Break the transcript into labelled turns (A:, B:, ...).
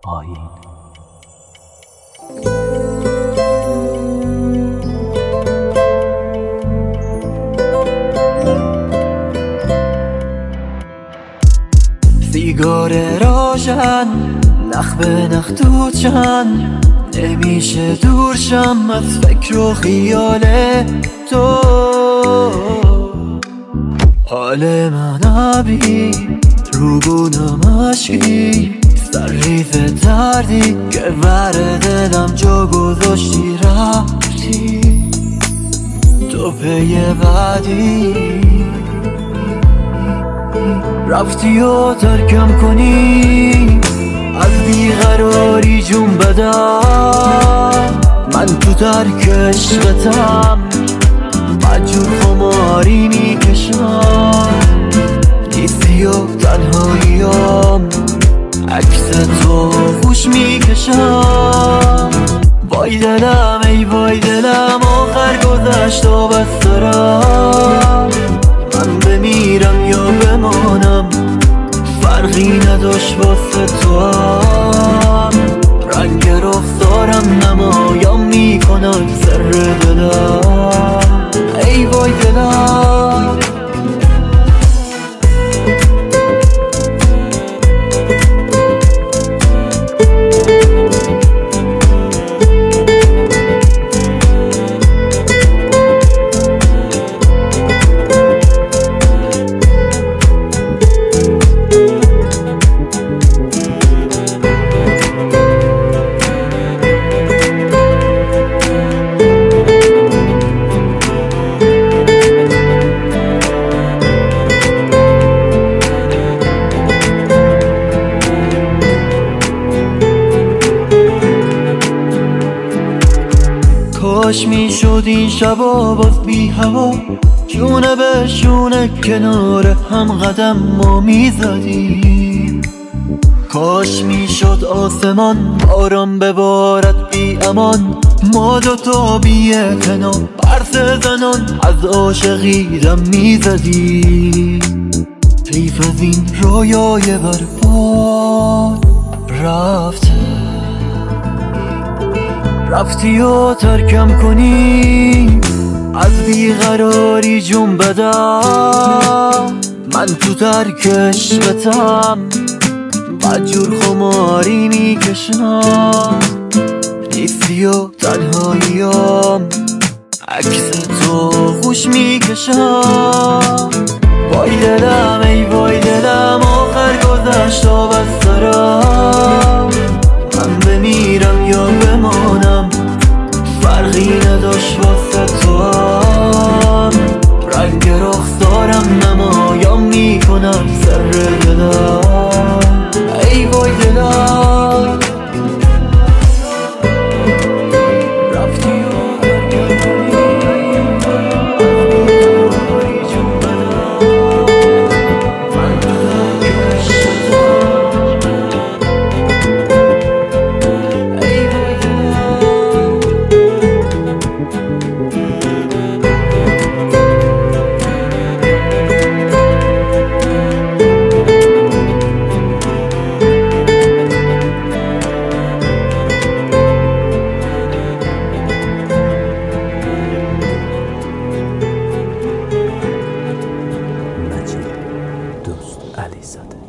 A: آیین.
B: سیگار روشن نخ به نخ تو چند نمیشه دور شم از فکر و خیال تو. حال من عبی روبونم عشقی سرریز دردی که بر دلم جا گذاشتی رفتی تو پی بعدی رفتی و ترکم کنی از بیقراری جون بدم من تو ترک عشقتم مجور خماری میکشم نیستی و تنهاییم عکس تو خوش میکشم. وای دلم ای وای دلم آخر گذشت و بس دارم من بمیرم یا بمانم فرقی نداشت واسه تو هم رنگ رخسارم نمایم میکنم سر دلم ای وای دلم. کاش میشد این شبا باز بی هوا شونه به شونه کنار هم قدم ما میزدیم. کاش میشد آسمان باران ببارد بی امان ما دوتا بی اعتنا پرس زنان از عاشقی دم میزدیم. حیف از این رویای برباد رفتی و ترکم کنی از بیقراری جون بدم من تو ترک عشقتم مجور خماری میکشم نیستی و تنهاییم عکس تو خوش میکشم. وای دلم ای وای دلم آخر گذشت و بس دارم من بمیرم یا بمانم فرقی نداشت واسه تو هم رنگ رخسارم نمایم میکنم سر دلم ای وای دلم.
A: دوست علی زاده.